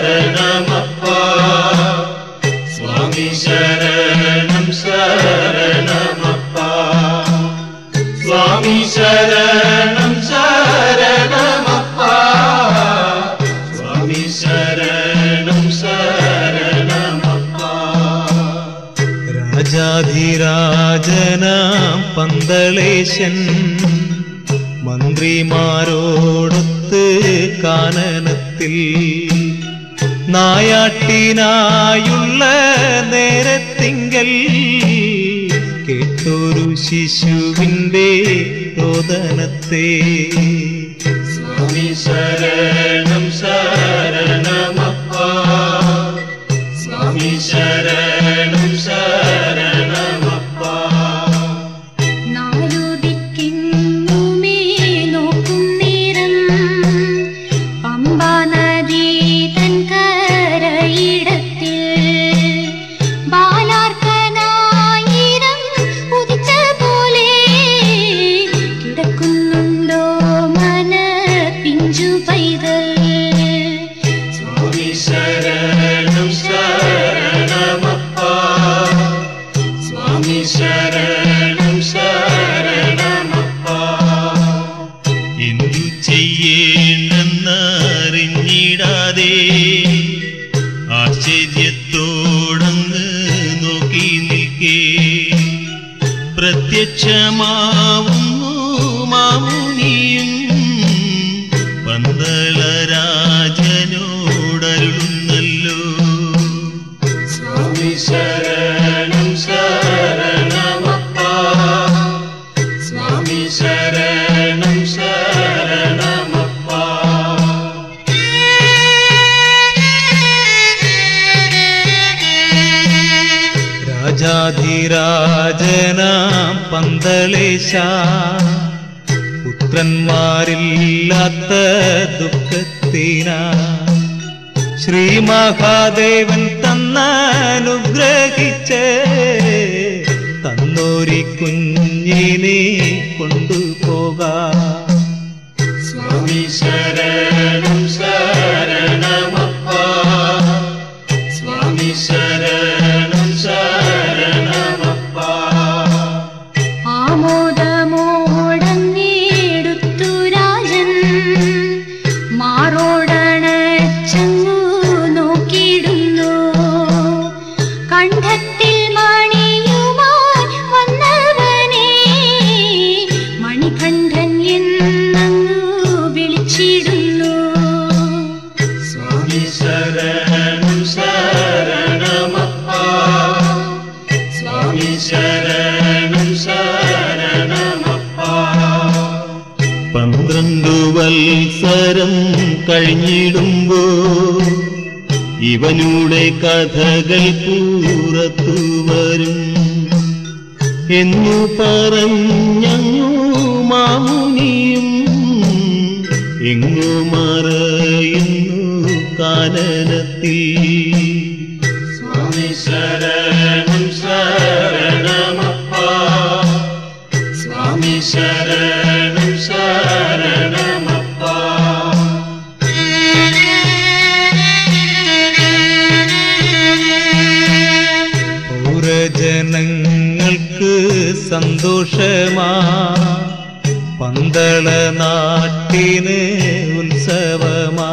ശരണമപ്പാ സ്വാമി ശരണം ശരണമപ്പാ സ്വാമി ശരണം ശരണമപ്പാ സ്വാമി ശരണം ശരണമപ്പാ. രാജാധിരാജനാം പന്തളേശൻ മന്ത്രിമാരോടൊത്ത് കാനനത്തിൽ നായാട്ടിനായുള്ള നേരത്തിങ്കൽ കേട്ടൊരു ശിശുവിൻ്റെ രോദനത്തെ സ്വാമി ശരണം ശരണമപ്പാ സ്വാമി ശരണം ശരണമപ്പാ. ശരണം ശരണമപ്പാ. എന്തു ചെയ്യേണ്ടെന്നറിഞ്ഞിടാതെ ആശ്ചര്യത്തോടങ്ങ് നോക്കി നിൽക്കേ പ്രത്യക്ഷമാവുന്നു മാമുനിയും പന്തളരാജനോടരുളുന്നല്ലോ സ്വാമി ശരണം ശരണമപ്പാ സ്വാമി ശരണം ശരണമപ്പാ. രാജാധിരാജനാം പന്തളേശ പുത്രന്മാരില്ലാത്ത ദുഃഖത്തിനാ ശ്രീ മഹാദേവൻ തന്നനുഗ്രഹിച്ച് തന്നോരി കുഞ്ഞിനെ കൊണ്ടുപോകാം സ്വാമി ശരണം ശരണമപ്പാ സ്വാമി ശരണം ശരണമപ്പാ. ആമോദമോടങ്ങിടുത്തു രാജൻ മാറോടണച്ചങ്ങു നോക്കിയിടുന്നു കണ്ഠത്തിൽ മണിയുമായി വന്നവനെ മണികണ്ഠൻ എന്നങ്ങു വിളിച്ചിടുന്നു സ്വാമി ശരണം ശരണമപ്പാ സ്വാമി ശരണം ശരണമപ്പാ. 12 വത്സരം കഴിഞ്ഞിടുമ്പോ ഇവനുടെ കഥകൾ പുറത്തു വരും എന്നു പറഞ്ഞങ്ങു മാമുനിയും എങ്ങു മറയുന്നു കാനനത്തിൽ സ്വാമി ശരണം ശരണമപ്പാ സ്വാമി ശരണം ശരണമപ്പാ. പൗരജനങ്ങൾക്ക് സന്തോഷമാ പന്തള നാട്ടിന് ഉത്സവമാ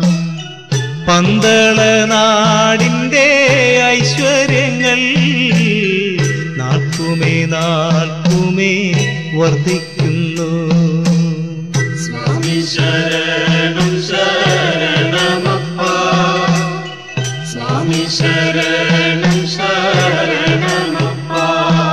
പന്തള നാടിൻ്റെ ഐശ്വര്യങ്ങൾ നാൾക്കുമേ നാൾക്കുമേ വർദ്ധിക്കുന്നു സ്വാമി ശരണം ശരണമപ്പാ സ്വാമി ശരണം ശരണമപ്പാ.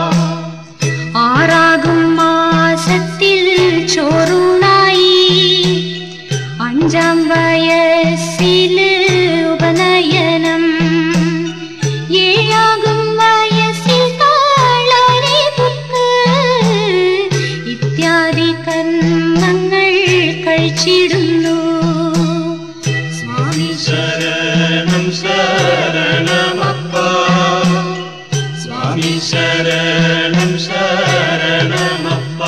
ആറാകും മാസത്തിൽ ചോറുണായി 5-ാം വയസ്സിൽ ഉപനയനം 7-ാകും വയസ്സിൽ താളരെ പുക്ക് ഇത്യാദി കർമ്മങ്ങൾ കഴിച്ചിടുന്നു സ്വാമി ശരണം ശരണമപ്പാ സ്വാമി ശരണം ശരണമപ്പാ.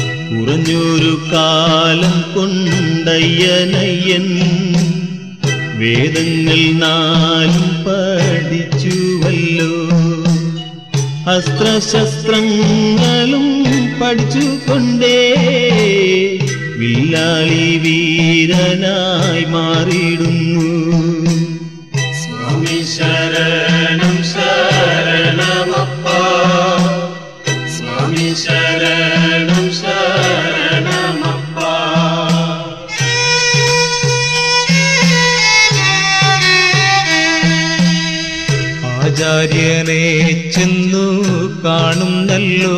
കുറഞ്ഞൊരു കാലം കൊണ്ടയ്യനയ്യൻ വേദങ്ങൾ 4 പഠിച്ചുവല്ലോ, അസ്ത്രശസ്ത്രങ്ങളും പഠിച്ചുകൊണ്ടേ വില്ലാളി വീരനായി മാറിയിടുന്നു. സ്വാമി ശരണം ശരണമപ്പ, സ്വാമി ശരണം ശരണമപ്പ. ആചാര്യനെ ചെന്നു കാണുന്നല്ലോ,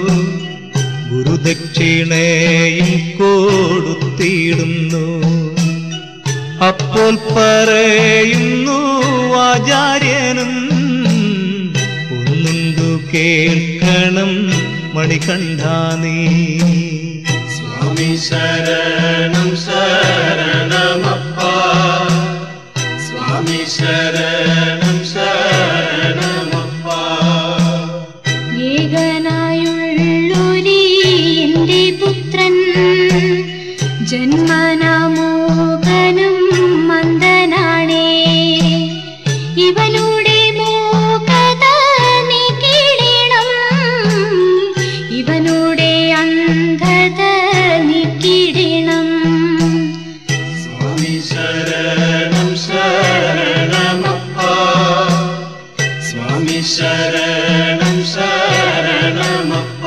ഗുരുദക്ഷിണയും കൊടുത്തിടുന്നു. അപ്പോൾ പറയുന്നു ആചാര്യനും, ഒന്നുണ്ടു കേൾക്കണം മണികണ്ഠാ നീ. സ്വാമി ശരണം ശരണമപ്പ, സ്വാമി ശരണം ശരണമപ്പ. ഏകനായുള്ളൊരീ എന്റെ പുത്രൻ ജന്മനാമോഹനം മന്ദനാണേ, ഇവനുടെ മോഹത നീക്കിടണം, ഇവനുടെ അന്ധത നീക്കിടണം. സ്വാമി ശരണം ശരണമപ്പ, സ്വാമി ശരണം ശരണമപ്പ.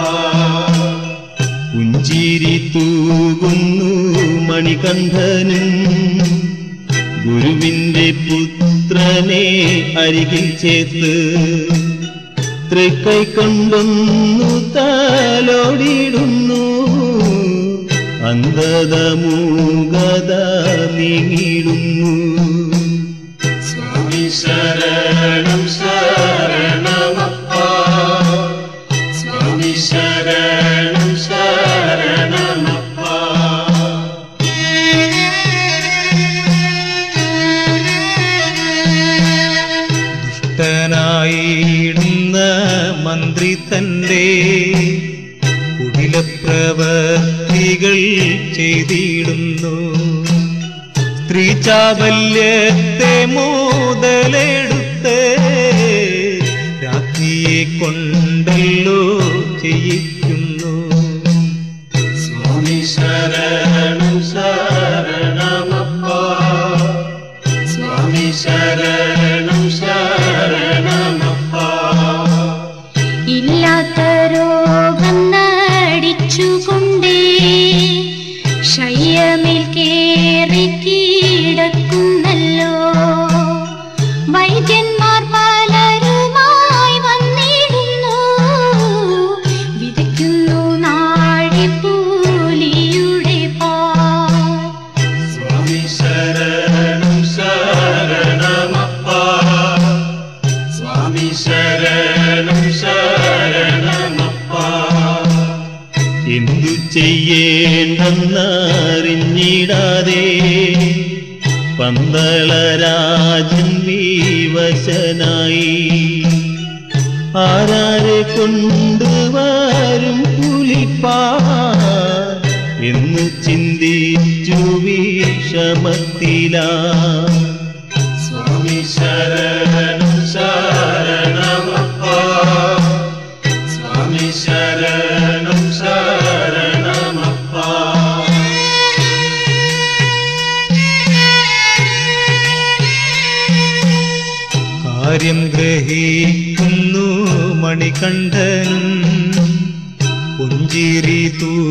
പുഞ്ചിരി തൂകുന്നു മണികണ്ഠനും, ഗുരുവിന്റെ പുത്രനെ അരികിൽ ചേർത്ത് തൃക്കൈ കൊണ്ടൊന്നു തലോടിയിടുന്നു. അന്ധത മൂകത നീങ്ങിടുന്നു. സ്വാമി ശരണം ശരണമപ്പ, സ്വാമി ശരണം ശരണമപ്പ. ദുഷ്ടനായിടുന്ന മന്ത്രി തന്റെ കുടിലപ്രവർത്തികൾ ചെയ്തിടുന്നു. സ്ത്രീ ചാബല്യത്തെ മുതലെടുത്ത് രാജ്ഞിയെ കൊണ്ടല്ലോ ചെയ്യിക്കുന്നു. സ്വാമി ശരണം ശരണമപ്പ, സ്വാമി ശരണം ശരണമപ്പ. ഇല്ലാത്ത രോഗം നടിച്ചുകൊണ്ടേ ശയ്യമേൽ കേറി കിടക്കുന്നല്ലോ, വൈദ്യന്മാർ പലരുമായി വന്നിടുന്നു, വിതയ്ക്കുന്നു നാഴിപ്പൂലിയുടെ പാൽ. സ്വാമി ശരണം ശരണമപ്പ, സ്വാമി ശരണം ശരണമപ്പ. എന്തു ചെയ്യേണ്ടെന്നറിഞ്ഞിടാതെ പന്തളരാജൻ വിവശനായി. ആരാരെ കൊണ്ടുവരും പുലിപ്പാൽ എന്നു ചിന്തിച്ചു വിഷമത്തിലാ. സ്വാമി ശരണം ശരണമപ്പ, സ്വാമി ശരണം ശരണമപ്പ. കാര്യം ഗ്രഹിക്കുന്നു മണികണ്ഠനും, പുഞ്ചിരി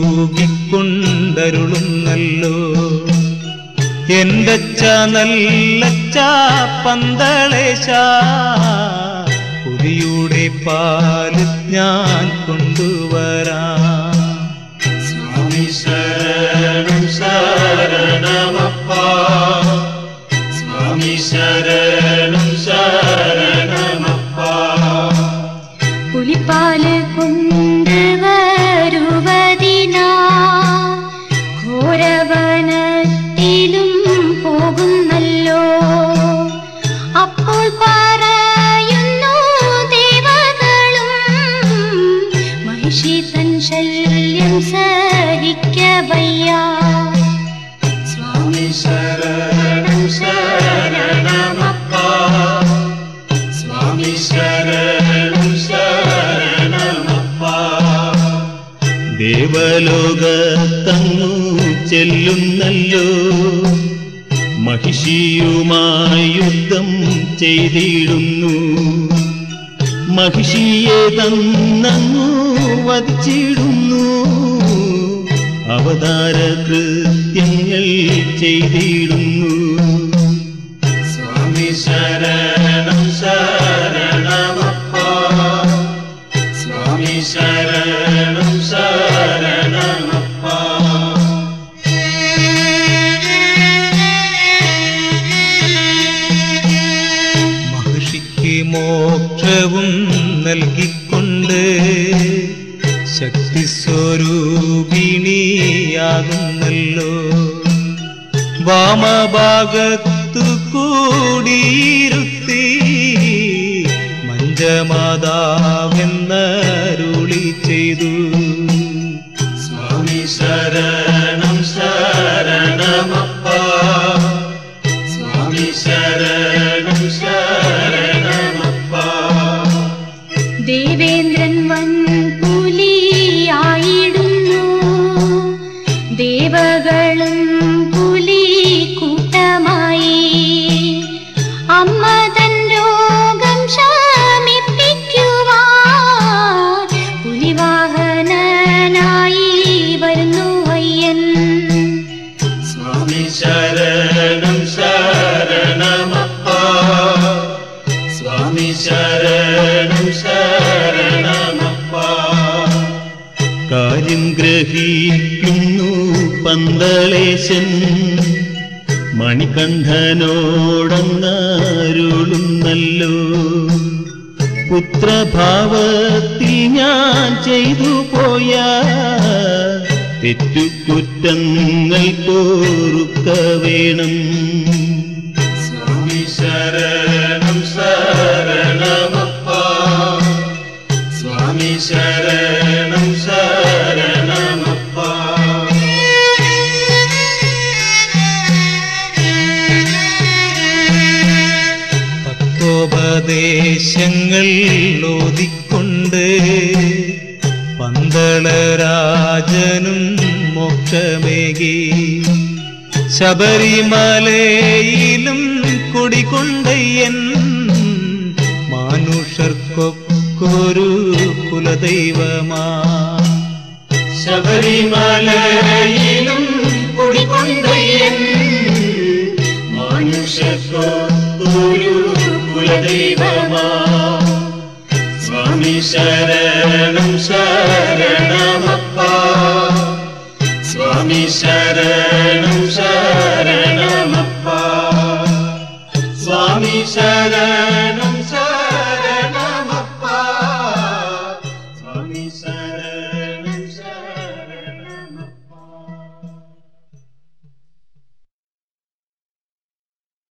തൂകിക്കൊണ്ടരുളുന്നല്ലോ. എന്റച്ച നല്ലച്ച പന്തളേശ, പുലിയുടെ പാല് ഞാൻ കൊണ്ടുവരാം. സ്വാമി ശരണം ശരണമപ്പ, സ്വാമി ശരണം ശരണമപ്പ. പുലിപ്പാല് കൊണ്ടുവരുവതിനാ ഘോരവനത്തിലും പോകുന്നല്ലോ. അപ്പോൾ പറയുന്നു ദേവകളും, മഹിഷി തൻ ശല്യം സഹിക്കവയ്യ. സ്വാമി ശരണം ശരണം ദേവലോകത്തങ്ങു ചെല്ലുന്നല്ലോ, മഹിഷിയുമായി യുദ്ധം ചെയ്തിടുന്നു. മഹിഷിയെ തന്നങ്ങു വധിച്ചിടുന്നു, അവതാര കൃത്യങ്ങൾ ചെയ്തിടുന്നു. സ്വാമി ശരണം ശരണമപ്പ, സ്വാമി ശരണം ശരണമപ്പ. മഹർഷിക്ക് മോക്ഷവും നൽകിക്കൊണ്ട് ശക്തി സ്വരൂപിണിയാകുന്നല്ലോ, വാമഭാഗത്തു കൂടിയിരുത്തി മഞ്ജമാതാവെന്നരുളി ചെയ്തു. സ്വാമി ശരണം ശരണമപ്പ, സ്വാമി ശരണം ശരണമപ്പ. ദേവേന്ദ്രൻ വൻപുലിയായിടുന്നു, ദേവകളും പുലി കൂട്ടമായി. അമ്മ തൻ രോഗം ശമിപ്പിക്കുവാൻ പുലിവാഹനനായി വരുന്നു അയ്യൻ. സ്വാമി ശരണം ശരണമപ്പ, സ്വാമി ശരണം ശരണമപ്പ. കാര്യം ഗ്രഹിക്കുന്നു പന്തളേശൻ, മണികണ്ഠനോടങ്ങരുളുന്നല്ലോ, പുത്രഭാവത്തിൽ ഞാൻ ചെയ്തു പോയ തെറ്റുകുറ്റങ്ങൾ പൊറുക്ക വേണം. സ്വാമി ശരണം ശരണമപ്പ, സ്വാമി ശരണം ശരണമപ്പ. തത്വോപദേശങ്ങൾ ഓതിക്കൊണ്ട് പന്തളരാജനും മോക്ഷമേകി, ശബരിമലയിലും കുടികൊണ്ടയ്യൻ മാനുഷർക്കൊരു കുലദൈവമാ. ശബരിമലയിലും